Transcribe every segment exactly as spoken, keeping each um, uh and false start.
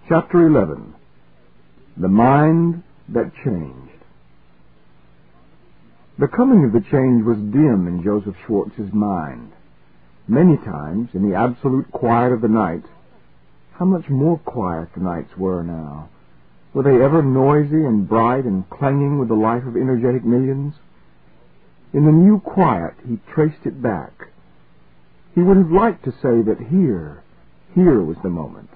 Chapter eleven. The Mind That Changed. The coming of the change was dim in Joseph Schwartz's mind. Many times, in the absolute quiet of the night, how much more quiet the nights were now. Were they ever noisy and bright and clanging with the life of energetic millions? In the new quiet, he traced it back. He would have liked to say that here, here was the moment.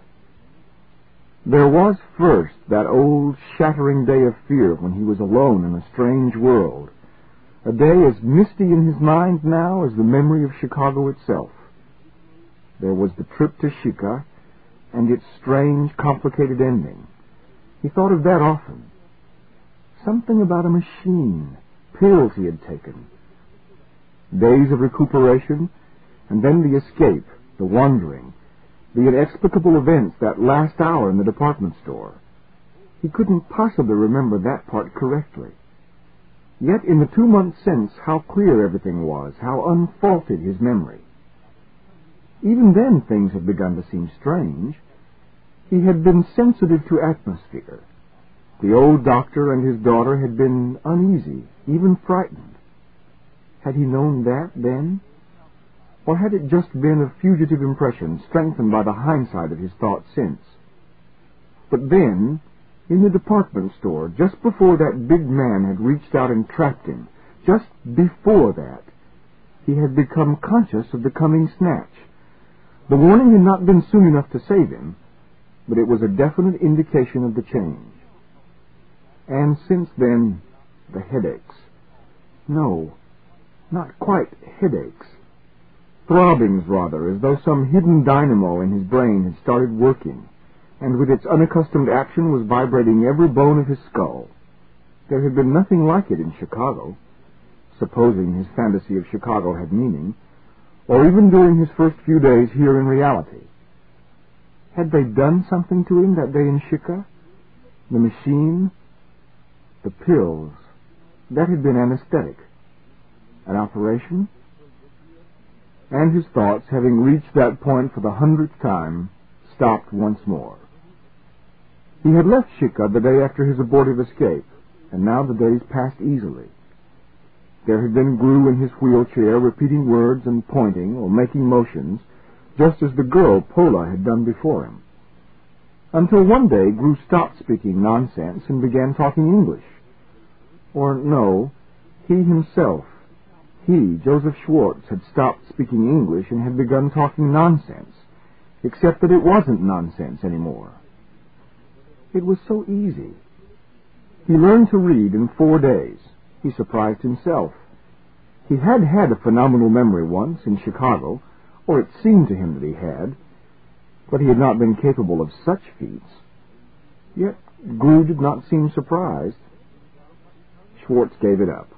There was first that old shattering day of fear when he was alone in a strange world, a day as misty in his mind now as the memory of Chicago itself. There was the trip to Shika and its strange, complicated ending. He thought of that often. Something about a machine, pills he had taken. Days of recuperation, and then the escape, the wandering, the inexplicable events that last hour in the department store. He couldn't possibly remember that part correctly. Yet in the two months since, how clear everything was, how unfaulted his memory. Even then things had begun to seem strange. He had been sensitive to atmosphere. The old doctor and his daughter had been uneasy, even frightened. Had he known that then? Or had it just been a fugitive impression strengthened by the hindsight of his thoughts since? But then, in the department store, just before that big man had reached out and trapped him, just before that, he had become conscious of the coming snatch. The warning had not been soon enough to save him, but it was a definite indication of the change. And since then, the headaches. No, not quite headaches. Throbbings, rather, as though some hidden dynamo in his brain had started working, and with its unaccustomed action was vibrating every bone of his skull. There had been nothing like it in Chicago, supposing his fantasy of Chicago had meaning, or even during his first few days here in reality. Had they done something to him that day in Shika? The machine? The pills? That had been anesthetic. An operation? And his thoughts, having reached that point for the hundredth time, stopped once more. He had left Shika the day after his abortive escape, and now the days passed easily. There had been Gru in his wheelchair, repeating words and pointing or making motions, just as the girl, Pola, had done before him. Until one day Gru stopped speaking nonsense and began talking English. Or no, he himself, he, Joseph Schwartz, had stopped speaking English and had begun talking nonsense, except that it wasn't nonsense anymore. It was so easy. He learned to read in four days. He surprised himself. He had had a phenomenal memory once in Chicago, or it seemed to him that he had, but he had not been capable of such feats. Yet Gru did not seem surprised. Schwartz gave it up.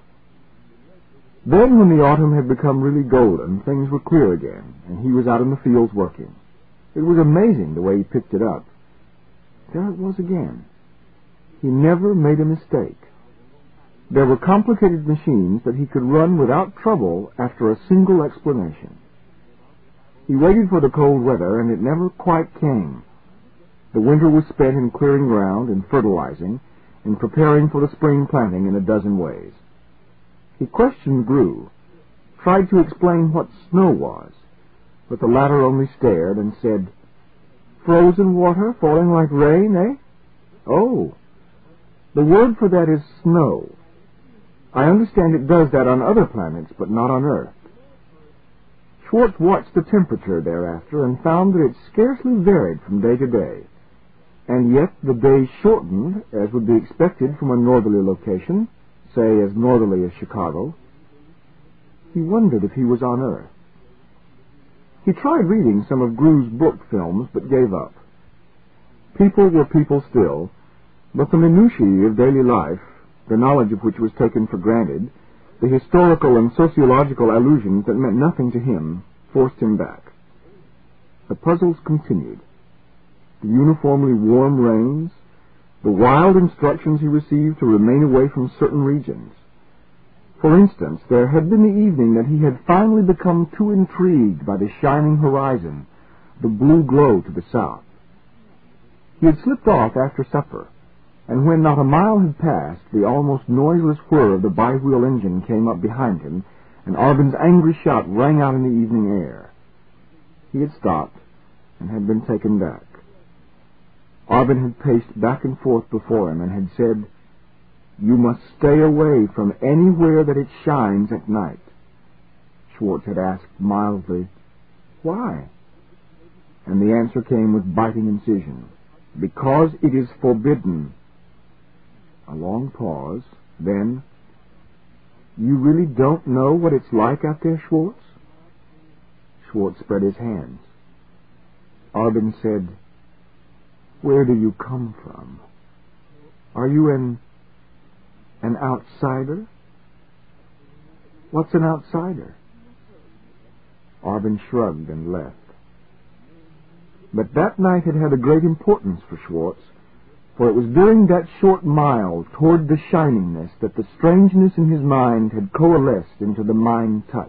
Then, when the autumn had become really golden, things were clear again, and he was out in the fields working. It was amazing the way he picked it up. There it was again. He never made a mistake. There were complicated machines that he could run without trouble after a single explanation. He waited for the cold weather, and it never quite came. The winter was spent in clearing ground and fertilizing, and preparing for the spring planting in a dozen ways. He questioned Gru, tried to explain what snow was, but the latter only stared and said, "Frozen water falling like rain, eh? Oh, the word for that is snow. I understand it does that on other planets, but not on Earth." Schwartz watched the temperature thereafter and found that it scarcely varied from day to day, and yet the days shortened, as would be expected from a northerly location, say as northerly as Chicago. He wondered if he was on Earth. He tried reading some of Gru's book films, but gave up. People were people still, but the minutiae of daily life, the knowledge of which was taken for granted, the historical and sociological allusions that meant nothing to him, forced him back. The puzzles continued. The uniformly warm rains, the wild instructions he received to remain away from certain regions. For instance, there had been the evening that he had finally become too intrigued by the shining horizon, the blue glow to the south. He had slipped off after supper, and when not a mile had passed, the almost noiseless whir of the bi-wheel engine came up behind him, and Arben's angry shout rang out in the evening air. He had stopped and had been taken back. Arben had paced back and forth before him and had said, "You must stay away from anywhere that it shines at night." Schwartz had asked mildly, "Why?" And the answer came with biting incision, "Because it is forbidden." A long pause, then, "You really don't know what it's like out there, Schwartz?" Schwartz spread his hands. Arben said, "Where do you come from? Are you an, an outsider?" "What's an outsider?" Arben shrugged and left. But that night had had a great importance for Schwartz, for it was during that short mile toward the shiningness that the strangeness in his mind had coalesced into the mind touch.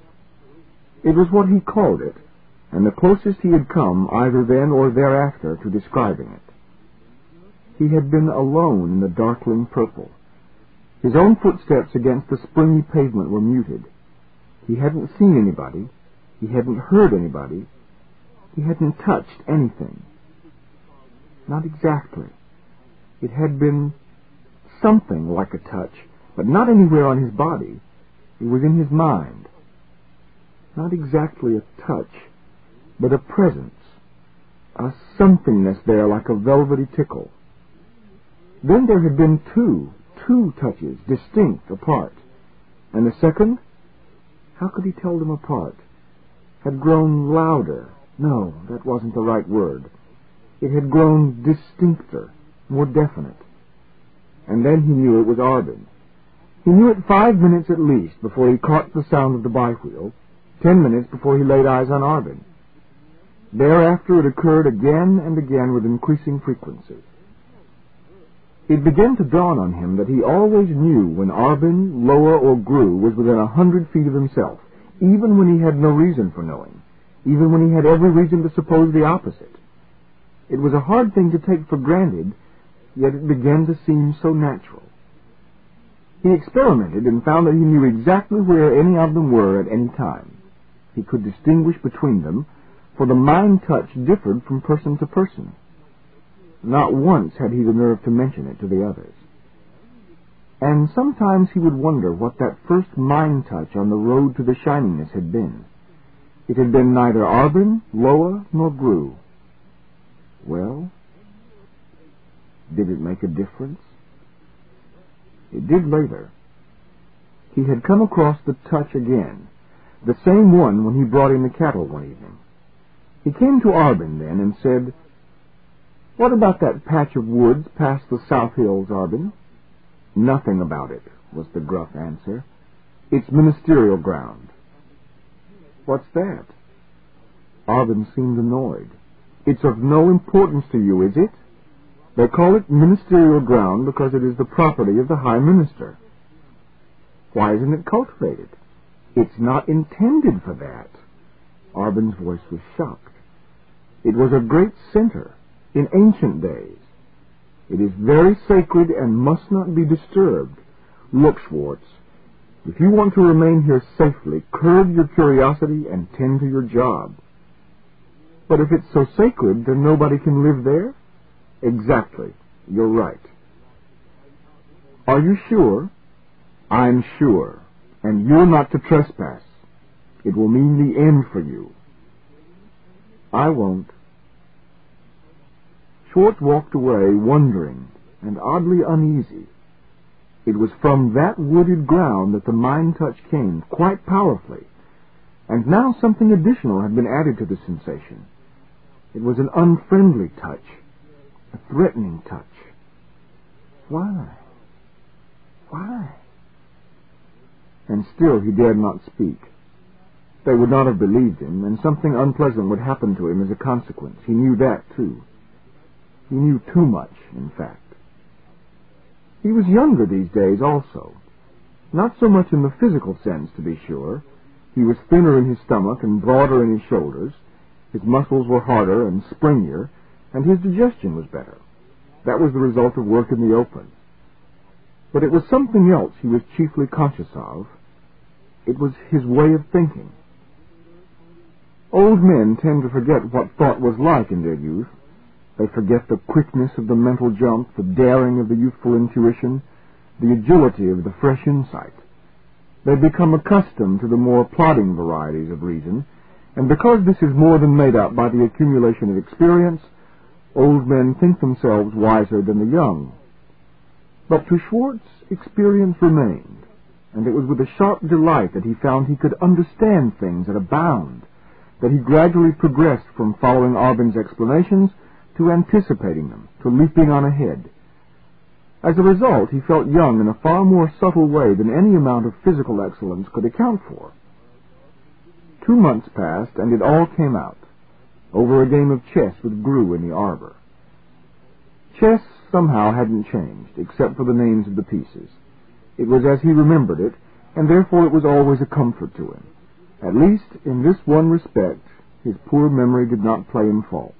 It was what he called it, and the closest he had come, either then or thereafter, to describing it. He had been alone in the darkling purple. His own footsteps against the springy pavement were muted. He hadn't seen anybody. He hadn't heard anybody. He hadn't touched anything. Not exactly. It had been something like a touch, but not anywhere on his body. It was in his mind. Not exactly a touch, but a presence, a somethingness there like a velvety tickle. Then there had been two, two touches, distinct, apart. And the second, how could he tell them apart, had grown louder. No, that wasn't the right word. It had grown distincter, more definite. And then he knew it was Arben. He knew it five minutes at least before he caught the sound of the bi-wheel, ten minutes before he laid eyes on Arben. Thereafter it occurred again and again with increasing frequency. It began to dawn on him that he always knew when Arben, Loa, or Gru was within a hundred feet of himself, even when he had no reason for knowing, even when he had every reason to suppose the opposite. It was a hard thing to take for granted, yet it began to seem so natural. He experimented and found that he knew exactly where any of them were at any time. He could distinguish between them, for the mind touch differed from person to person. Not once had he the nerve to mention it to the others. And sometimes he would wonder what that first mind touch on the road to the shiningness had been. It had been neither Arben, Loa, nor Gru. Well, did it make a difference? It did later. He had come across the touch again, the same one when he brought in the cattle one evening. He came to Arben then and said, "What about that patch of woods past the South Hills, Arben?" "Nothing about it," was the gruff answer. "It's ministerial ground." "What's that?" Arben seemed annoyed. "It's of no importance to you, is it? They call it ministerial ground because it is the property of the High Minister." "Why isn't it cultivated?" "It's not intended for that." Arben's voice was shocked. "It was a great center in ancient days. It is very sacred and must not be disturbed. Look, Schwartz, if you want to remain here safely, curb your curiosity and tend to your job." "But if it's so sacred, then nobody can live there?" "Exactly. You're right." "Are you sure?" "I'm sure. And you're not to trespass. It will mean the end for you." "I won't." Schwartz walked away, wondering and oddly uneasy. It was from that wooded ground that the mind touch came, quite powerfully, and now something additional had been added to the sensation. It was an unfriendly touch, a threatening touch. Why? Why? And still he dared not speak. They would not have believed him, and something unpleasant would happen to him as a consequence. He knew that, too. He knew too much, in fact. He was younger these days also. Not so much in the physical sense, to be sure. He was thinner in his stomach and broader in his shoulders. His muscles were harder and springier, and his digestion was better. That was the result of work in the open. But it was something else he was chiefly conscious of. It was his way of thinking. Old men tend to forget what thought was like in their youth. They forget the quickness of the mental jump, the daring of the youthful intuition, the agility of the fresh insight. They become accustomed to the more plodding varieties of reason, and because this is more than made up by the accumulation of experience, old men think themselves wiser than the young. But to Schwartz, experience remained, and it was with a sharp delight that he found he could understand things at a bound, that he gradually progressed from following Arben's explanations to anticipating them, to leaping on ahead. As a result, he felt young in a far more subtle way than any amount of physical excellence could account for. Two months passed, and it all came out, over a game of chess with Grew in the arbor. Chess somehow hadn't changed, except for the names of the pieces. It was as he remembered it, and therefore it was always a comfort to him. At least, in this one respect, his poor memory did not play him false.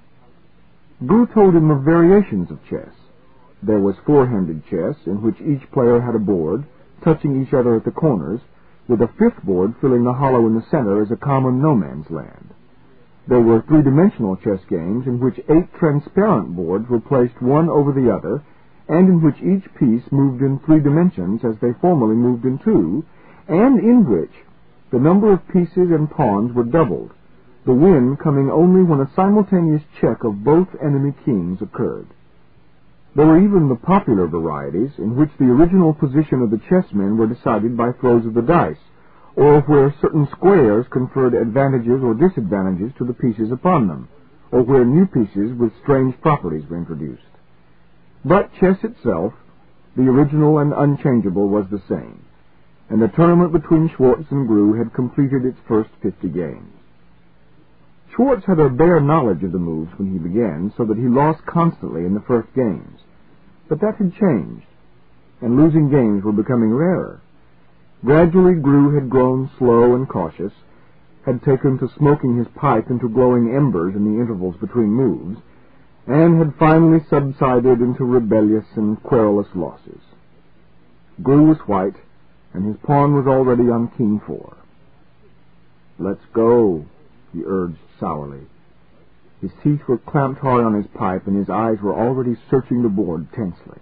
Grew told him of variations of chess. There was four-handed chess, in which each player had a board, touching each other at the corners, with a fifth board filling the hollow in the center as a common no-man's land. There were three-dimensional chess games in which eight transparent boards were placed one over the other, and in which each piece moved in three dimensions as they formerly moved in two, and in which the number of pieces and pawns were doubled, the win coming only when a simultaneous check of both enemy kings occurred. There were even the popular varieties, in which the original position of the chessmen were decided by throws of the dice, or where certain squares conferred advantages or disadvantages to the pieces upon them, or where new pieces with strange properties were introduced. But chess itself, the original and unchangeable, was the same, and the tournament between Schwartz and Grew had completed its first fifty games. Schwartz had a bare knowledge of the moves when he began, so that he lost constantly in the first games. But that had changed, and losing games were becoming rarer. Gradually Grew had grown slow and cautious, had taken to smoking his pipe into glowing embers in the intervals between moves, and had finally subsided into rebellious and querulous losses. Grew was white, and his pawn was already on king four. "Let's go," he urged sourly. His teeth were clamped hard on his pipe, and his eyes were already searching the board tensely.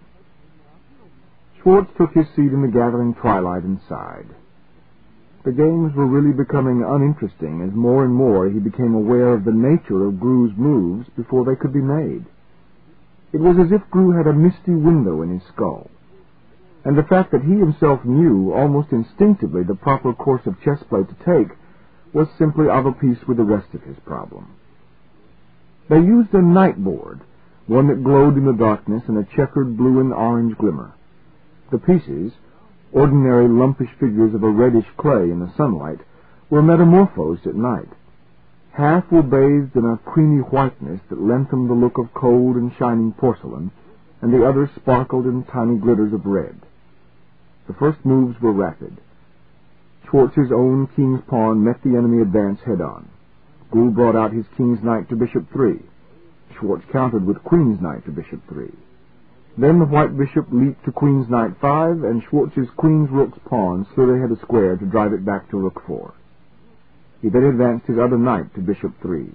Schwartz took his seat in the gathering twilight and sighed. The games were really becoming uninteresting as more and more he became aware of the nature of Grew's moves before they could be made. It was as if Grew had a misty window in his skull, and the fact that he himself knew almost instinctively the proper course of chess play to take was simply of a piece with the rest of his problem. They used a night board, one that glowed in the darkness in a checkered blue and orange glimmer. The pieces, ordinary lumpish figures of a reddish clay in the sunlight, were metamorphosed at night. Half were bathed in a creamy whiteness that lent them the look of cold and shining porcelain, and the others sparkled in tiny glitters of red. The first moves were rapid. Schwartz's own king's pawn met the enemy advance head-on. Grew brought out his king's knight to bishop three. Schwartz countered with queen's knight to bishop three. Then the white bishop leaped to queen's knight five, and Schwartz's queen's rook's pawn slid ahead a square to drive it back to rook four. He then advanced his other knight to bishop three.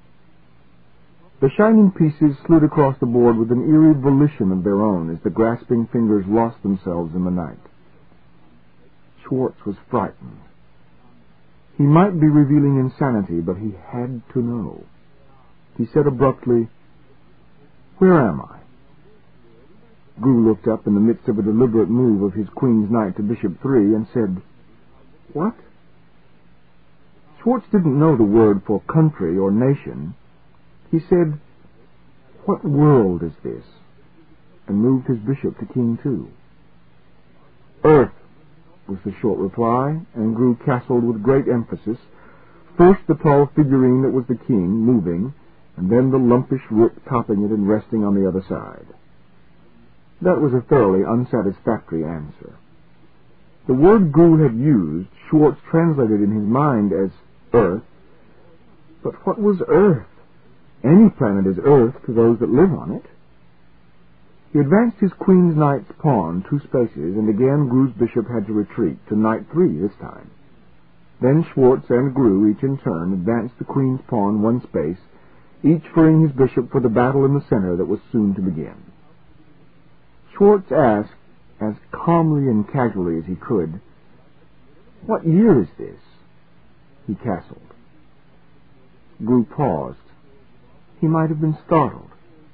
The shining pieces slid across the board with an eerie volition of their own as the grasping fingers lost themselves in the night. Schwartz was frightened. He might be revealing insanity, but he had to know. He said abruptly, "Where am I?" Grew looked up in the midst of a deliberate move of his queen's knight to bishop three and said, "What?" Schwartz didn't know the word for country or nation. He said, "What world is this?" and moved his bishop to king two. "Earth," was the short reply, and Grew castled with great emphasis, first the tall figurine that was the king, moving, and then the lumpish rook topping it and resting on the other side. That was a thoroughly unsatisfactory answer. The word Grew had used, Schwartz translated in his mind as earth. But what was earth? Any planet is Earth to those that live on it. He advanced his Queen's Knight's pawn two spaces, and again Gru's bishop had to retreat, to knight three this time. Then Schwartz and Gru, each in turn, advanced the Queen's pawn one space, each freeing his bishop for the battle in the center that was soon to begin. Schwartz asked, as calmly and casually as he could, "What year is this?" He castled. Gru paused. He might have been startled.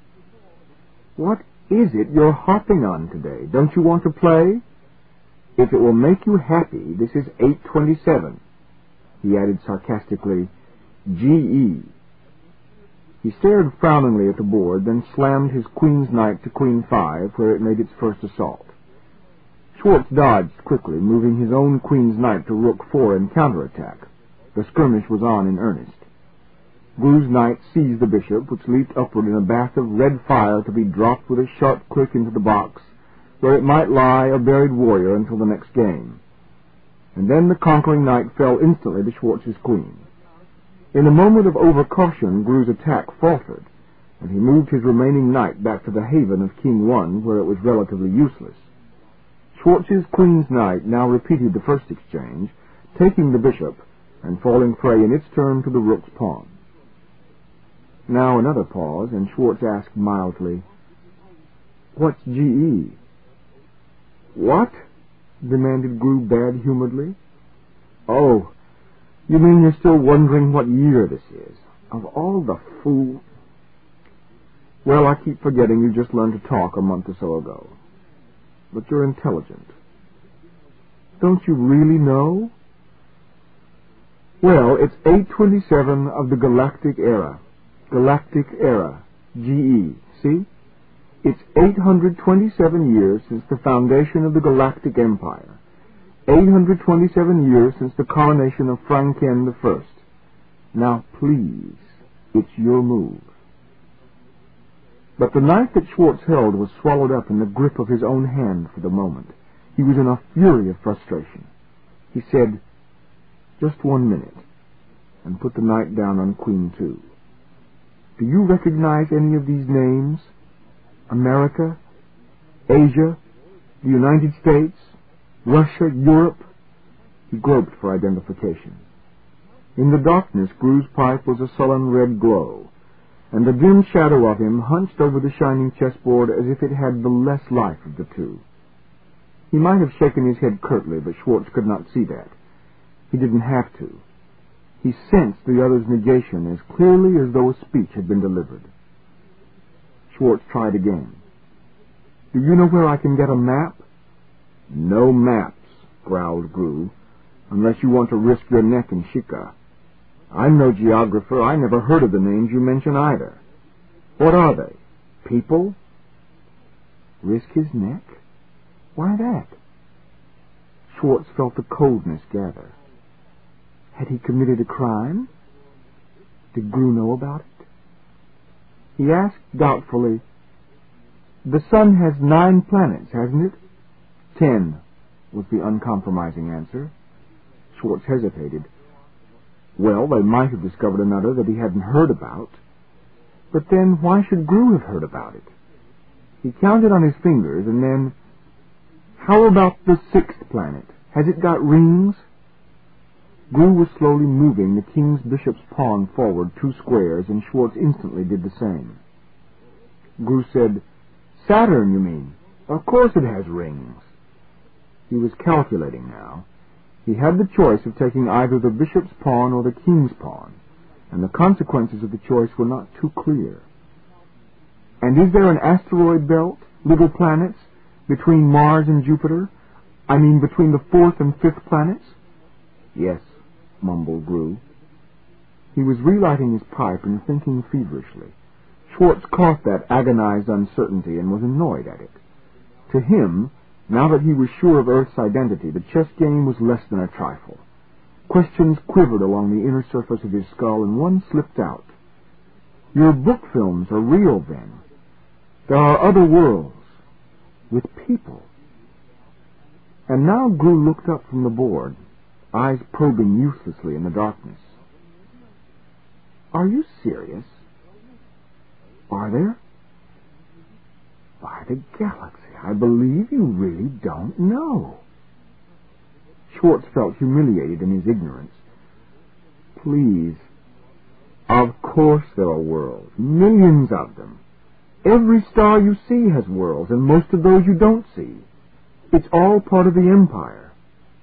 "What is it you're harping on today? Don't you want to play? If it will make you happy, this is eight twenty-seven. He added sarcastically, G E. He stared frowningly at the board, then slammed his Queen's Knight to Queen five, where it made its first assault. Schwartz dodged quickly, moving his own Queen's Knight to Rook four in counterattack. The skirmish was on in earnest. Gru's knight seized the bishop, which leaped upward in a bath of red fire to be dropped with a sharp click into the box, where it might lie a buried warrior until the next game. And then the conquering knight fell instantly to Schwartz's queen. In a moment of overcaution, Gru's attack faltered, and he moved his remaining knight back to the haven of King one, where it was relatively useless. Schwartz's Queen's Knight now repeated the first exchange, taking the bishop and falling prey in its turn to the rook's pawn. Now another pause, and Schwartz asked mildly, "What's G E?" "What?" demanded Gru bad-humoredly. "Oh, you mean you're still wondering what year this is? Of all the fool... Well, I keep forgetting you just learned to talk a month or so ago. But you're intelligent. Don't you really know? Well, it's eight twenty-seven of the Galactic Era. Galactic Era. G E. See? It's eight hundred twenty-seven years since the foundation of the Galactic Empire. eight hundred twenty-seven years since the coronation of Franken the First. Now, please, it's your move." But the knife that Schwartz held was swallowed up in the grip of his own hand for the moment. He was in a fury of frustration. He said, "Just one minute," and put the knight down on Queen two. "Do you recognize any of these names? America, Asia, the United States, Russia, Europe?" He groped for identification. In the darkness, Gru's pipe was a sullen red glow, and the dim shadow of him hunched over the shining chessboard as if it had the less life of the two. He might have shaken his head curtly, but Schwartz could not see that. He didn't have to. He sensed the other's negation as clearly as though a speech had been delivered. Schwartz tried again. "Do you know where I can get a map?" "No maps," growled Gru, "unless you want to risk your neck in Shika. I'm no geographer. I never heard of the names you mention either. What are they? People?" Risk his neck? Why that? Schwartz felt the coldness gather. Had he committed a crime? Did Gru know about it? He asked doubtfully, "The sun has nine planets, hasn't it?" Ten, was the uncompromising answer. Schwartz hesitated. Well, they might have discovered another that he hadn't heard about. But then, why should Gru have heard about it? He counted on his fingers, and then, "How about the sixth planet? Has it got rings?" Gru was slowly moving the king's bishop's pawn forward two squares, and Schwartz instantly did the same. Gru said, "Saturn, you mean? Of course it has rings." He was calculating now. He had the choice of taking either the bishop's pawn or the king's pawn, and the consequences of the choice were not too clear. "And is there an asteroid belt, little planets, between Mars and Jupiter? I mean between the fourth and fifth planets?" "Yes," mumbled Gru. He was relighting his pipe and thinking feverishly. Schwartz caught that agonized uncertainty and was annoyed at it. To him, now that he was sure of Earth's identity, the chess game was less than a trifle. Questions quivered along the inner surface of his skull, and one slipped out. "Your book films are real, then? There are other worlds, with people?" And now Gru looked up from the board, eyes probing uselessly in the darkness. "Are you serious? Are there? By the galaxy, I believe you really don't know. Schwartz felt humiliated in his ignorance. Please. Of course there are worlds, millions of them. Every star you see has worlds, and most of those you don't see. It's all part of the Empire.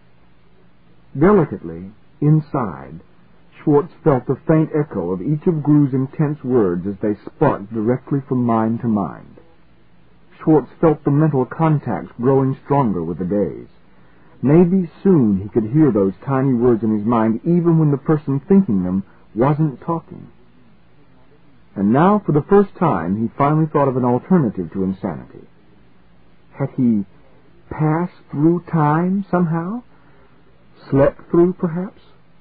Delicately, inside, Schwartz felt the faint echo of each of Gru's intense words as they sparked directly from mind to mind. Schwartz felt the mental contacts growing stronger with the days. Maybe soon he could hear those tiny words in his mind even when the person thinking them wasn't talking. And now, for the first time, he finally thought of an alternative to insanity. Had he passed through time somehow? Slept through, perhaps?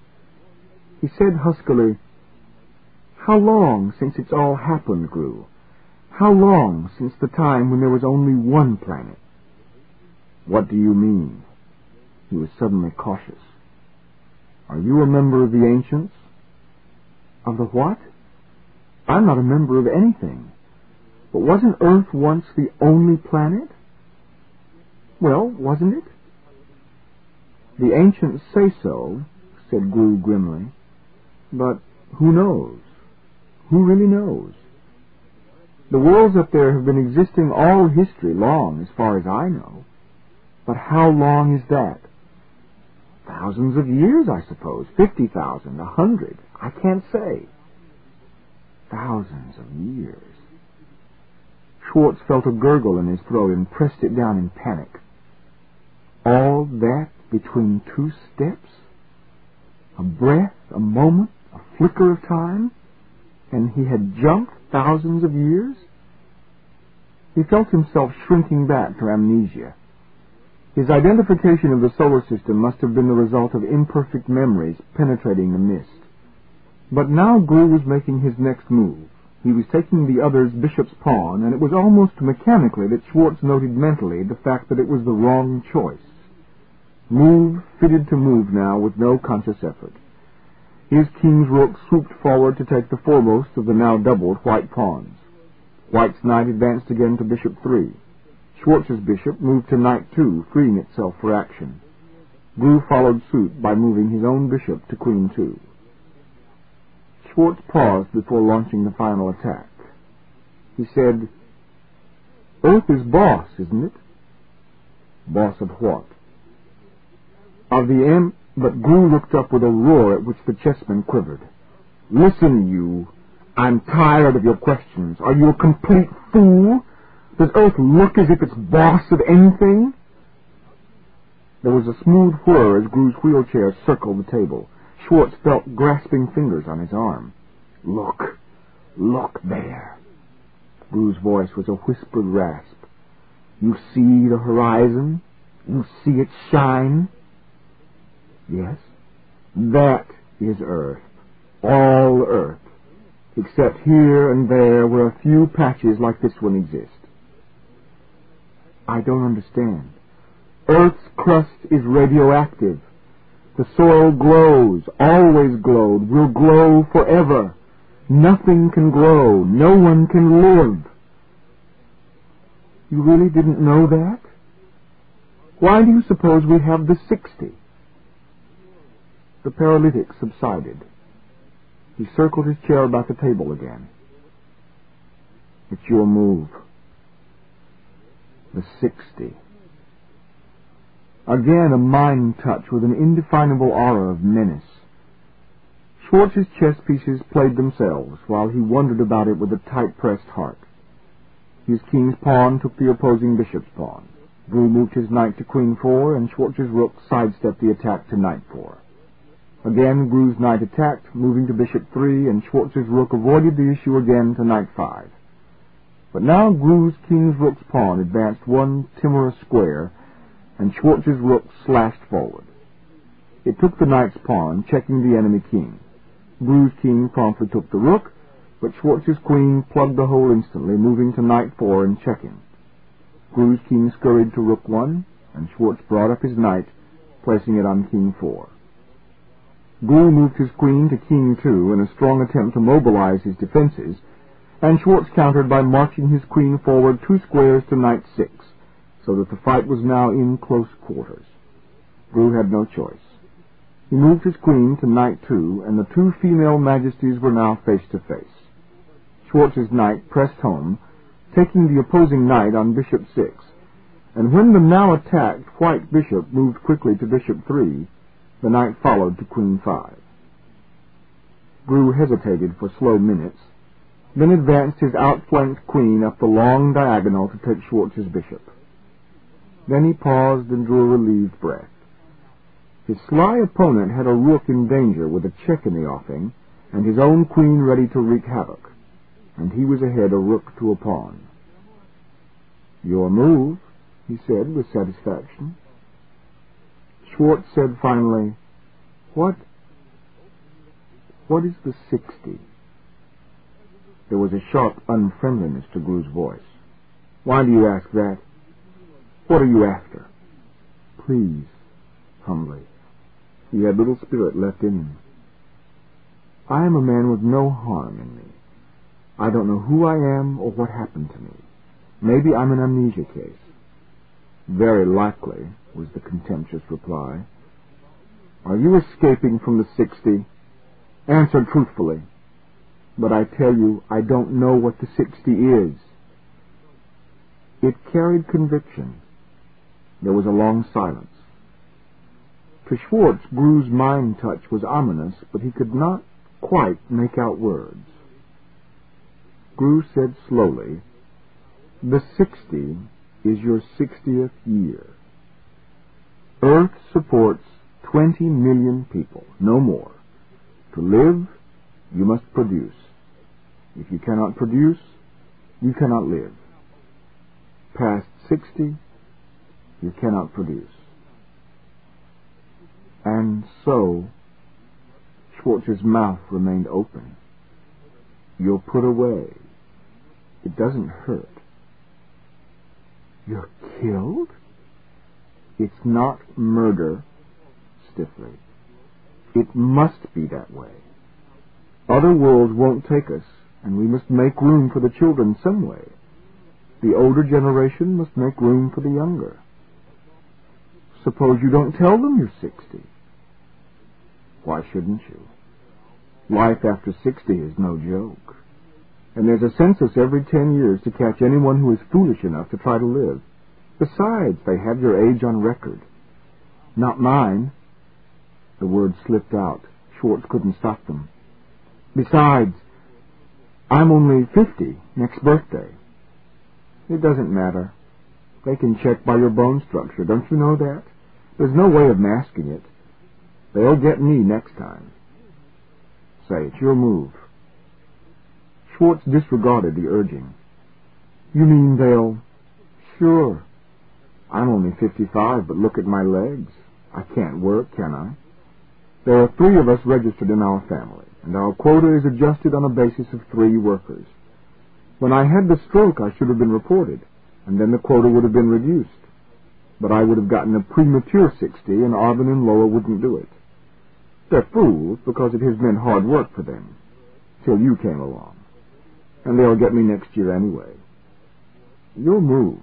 He said huskily, "How long since it's all happened, Gru? How long since the time when there was only one planet?" "What do you mean?" He was suddenly cautious. "Are you a member of the Ancients?" "Of the what? I'm not a member of anything. But wasn't Earth once the only planet?" "Well, wasn't it?" "The Ancients say so," said Gru grimly. "But who knows? Who really knows? The worlds up there have been existing all history long, as far as I know. But how long is that? Thousands of years, I suppose. Fifty thousand, a hundred. I can't say. Thousands of years." Schwartz felt a gurgle in his throat and pressed it down in panic. All that between two steps? A breath, a moment, a flicker of time? And he had jumped thousands of years? He felt himself shrinking back to amnesia. His identification of the solar system must have been the result of imperfect memories penetrating the mist. But now Gru was making his next move. He was taking the other's bishop's pawn, and it was almost mechanically that Schwartz noted mentally the fact that it was the wrong choice. Move fitted to move now with no conscious effort. His king's rook swooped forward to take the foremost of the now doubled white pawns. White's knight advanced again to bishop three. Schwartz's bishop moved to knight two, freeing itself for action. Gru followed suit by moving his own bishop to queen two. Schwartz paused before launching the final attack. He said, "Earth is boss, isn't it?" "Boss of what?" "Of the M..." But Gru looked up with a roar at which the chessman quivered. "Listen, you. I'm tired of your questions. Are you a complete fool? Does Earth look as if it's boss of anything?" There was a smooth whir as Gru's wheelchair circled the table. Schwartz felt grasping fingers on his arm. "Look, look there." Gru's voice was a whispered rasp. "You see the horizon? You see it shine?" "Yes." "That is Earth. All Earth. Except here and there where a few patches like this one exist." "I don't understand." "Earth's crust is radioactive. The soil glows, always glowed, will glow forever. Nothing can grow, no one can live." "You really didn't know that? Why do you suppose we have the sixty?" The paralytic subsided. He circled his chair about the table again. "It's your move. The sixty." Again a mind touch with an indefinable aura of menace. Schwartz's chess pieces played themselves, while he wondered about it with a tight-pressed heart. His king's pawn took the opposing bishop's pawn. Gru moved his knight to queen four, and Schwartz's rook sidestepped the attack to knight four. Again Gru's knight attacked, moving to bishop three, and Schwartz's rook avoided the issue again to knight five. But now Gru's king's rook's pawn advanced one timorous square, and Schwartz's rook slashed forward. It took the knight's pawn, checking the enemy king. Gru's king promptly took the rook, but Schwartz's queen plugged the hole instantly, moving to knight four and checking. Gru's king scurried to rook one, and Schwartz brought up his knight, placing it on king four. Gru moved his queen to king two in a strong attempt to mobilize his defenses, and Schwartz countered by marching his queen forward two squares to knight six, so that the fight was now in close quarters. Grew had no choice. He moved his queen to knight two, and the two female majesties were now face to face. Schwartz's knight pressed home, taking the opposing knight on bishop six, and when the now attacked white bishop moved quickly to bishop three, the knight followed to queen five. Grew hesitated for slow minutes, then advanced his outflanked queen up the long diagonal to take Schwartz's bishop. Then he paused and drew a relieved breath. His sly opponent had a rook in danger with a check in the offing, and his own queen ready to wreak havoc, and he was ahead a rook to a pawn. "Your move," he said with satisfaction. Schwartz said finally, What, what is the sixty? There was a sharp unfriendliness to Grew's voice. "Why do you ask that? What are you after?" "Please," humbly. He had little spirit left in him. "I am a man with no harm in me. I don't know who I am or what happened to me. Maybe I'm an amnesia case." "Very likely," was the contemptuous reply. "Are you escaping from the sixty? Answer truthfully." "But I tell you, I don't know what the sixty is." It carried conviction. There was a long silence. To Schwartz, Grew's mind touch was ominous, but he could not quite make out words. Grew said slowly, "The sixty is your sixtieth year. Earth supports twenty million people, no more. To live, you must produce. If you cannot produce, you cannot live. Past sixty, you cannot produce." And so, Schwartz's mouth remained open. "You're put away. It doesn't hurt." "You're killed?" "It's not murder," stiffly. "It must be that way. Other worlds won't take us, and we must make room for the children some way. The older generation must make room for the younger." "Suppose you don't tell them you're sixty?" "Why shouldn't you? Life after sixty is no joke. And there's a census every ten years to catch anyone who is foolish enough to try to live. Besides, they have your age on record." "Not mine." The words slipped out. Schwartz couldn't stop them. "Besides, I'm only fifty next birthday." "It doesn't matter. They can check by your bone structure. Don't you know that? There's no way of masking it. They'll get me next time." "Say, it's your move." Schwartz disregarded the urging. "You mean they'll—" "Sure. I'm only fifty-five, but look at my legs. I can't work, can I? There are three of us registered in our family, and our quota is adjusted on a basis of three workers. When I had the stroke, I should have been reported, and then the quota would have been reduced. But I would have gotten a premature sixty, and Arvin and Loa wouldn't do it. They're fools, because it has been hard work for them, till you came along. And they'll get me next year anyway." "Your move."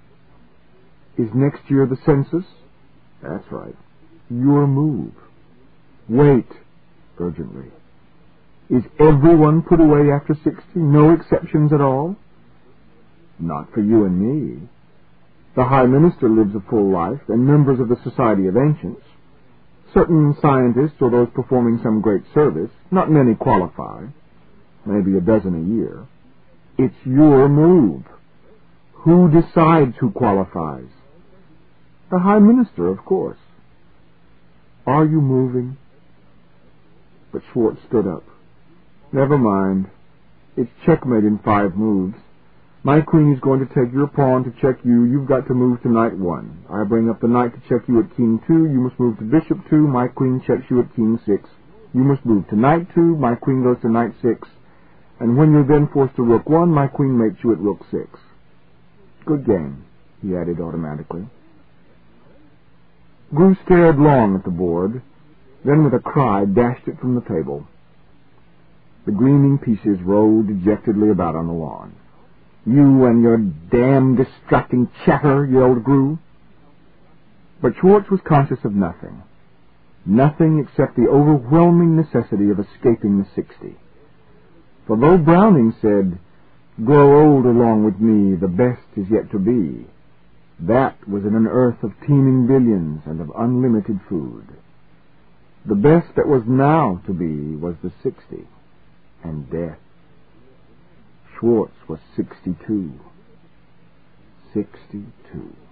"Is next year the census?" "That's right. Your move." "Wait," urgently. "Is everyone put away after sixty? No exceptions at all?" "Not for you and me. The High Minister lives a full life, and members of the Society of Ancients. Certain scientists or those performing some great service, not many qualify, maybe a dozen a year. It's your move. Who decides who qualifies?" "The High Minister, of course." "Are you moving?" But Schwartz stood up. "Never mind. It's checkmate in five moves. My queen is going to take your pawn to check you. You've got to move to knight one. I bring up the knight to check you at king two. You must move to bishop two. My queen checks you at king six. You must move to knight two. My queen goes to knight six. And when you're then forced to rook one, my queen mates you at rook six. Good game," he added automatically. Grew stared long at the board, then with a cry dashed it from the table. The gleaming pieces rolled dejectedly about on the lawn. "You and your damn distracting chatter," yelled Grew. But Schwartz was conscious of nothing. Nothing except the overwhelming necessity of escaping the sixty. For though Browning said, "Grow old along with me, the best is yet to be," that was in an earth of teeming billions and of unlimited food. The best that was now to be was the sixty, and death. Schwartz was sixty-two. Sixty-two.